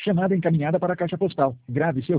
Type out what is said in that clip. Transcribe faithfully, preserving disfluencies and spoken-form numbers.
Chamada encaminhada para a caixa postal. Grave seu